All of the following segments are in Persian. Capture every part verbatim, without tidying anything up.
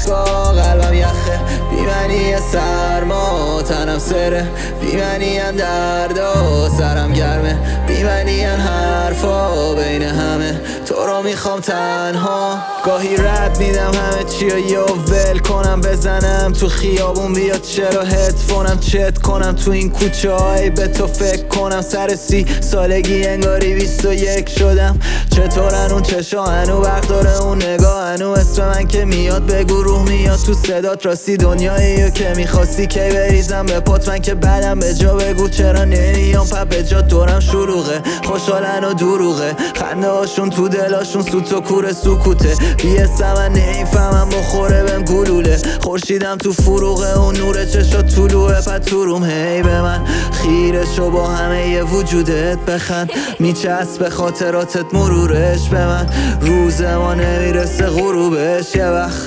ایستگاه قلبم یخه، بیمنی سرما تنم سره، بیمنی ان دردا سرم گرمه، بیمنی ان حرفا بین همه، تو رو میخوام تنها. گاهی رد میدم همه چی و یا ول کنم، بزنم تو خیابون بیاد چرا هدفونم چت کنم، تو این کوچه های به تو فکر کنم. سر سی سالگی انگاری بیست و یک شدم، چطورن اون چشا هنو وقت داره اون نگاه، هنو اسم من که میاد بگو روح میاد تو صدات، راستی دنیاییو که میخواستی کی بریزم به پات، من که بعدم به جا بگو چرا نمیام پا به جا، دورم شلوغه خوشحالن و دروغه، خنده هاشون تو دلاشون سوت و کور سکوته، بیستم من نمیفهمم بخوره بهم گلوله، خورشیدم تو فروغه اون نور چشا طلوعه، پا تو روم هی به من خیره شو با همه ی وجودت بخند، میچسب به خاطراتت مرورش به من، روز ما نمیرسه غروبش یه وقت.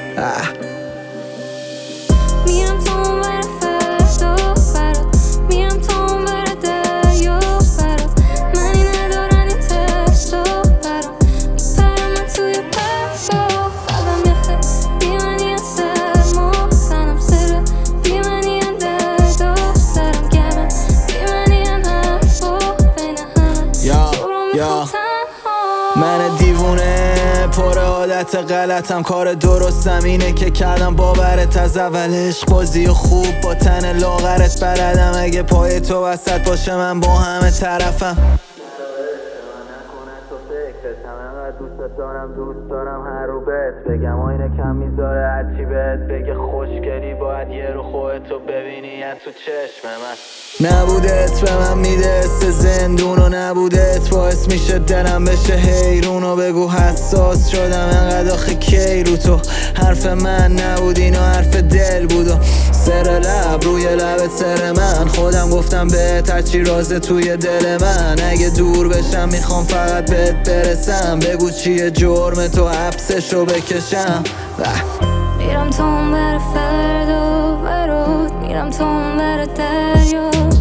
میرم تا اون ور فردا برات، میرم تا اون ور دریا برات، منی ندارن این ترسا برام، میپرم من توی پرسا، قلبم یخه، بیمنی ان سرما تنم سره، بیمنی ان دردا سرم گرمه، بیمنی ان حرفا بین همه، تو رو میخوام تنها. من دیوونه پر عادت غلطم، کار درستم اینه که کردم باورت از اول، عشق بازی و خوب با تن لاغرت بلدم، اگه پای تو وسط باشه من با همه طرفم. دوست دارم دوست دارم هر رو بهت بگم، آینه کم میذاره هرچی بهت بگه، خوشگلی باید یه رو خودتو ببینی از تو چشم من. نبودت به من میده است زندون و نبودت باعث میشه دلم بشه حیرون، و بگو حساس شدم انقدر آخه کی رو تو حرف من نبود اینو حرف دل بود، و سر لب روی لبت سر من، خودم گفتم بهت هرچی رازه توی دل من، اگه دور بشم میخوام فقط بهت برسم، بگو چیه جرم تو حبسشو بکشم. میرم تا اون ور فردا برات، میرم تا اون ور دریا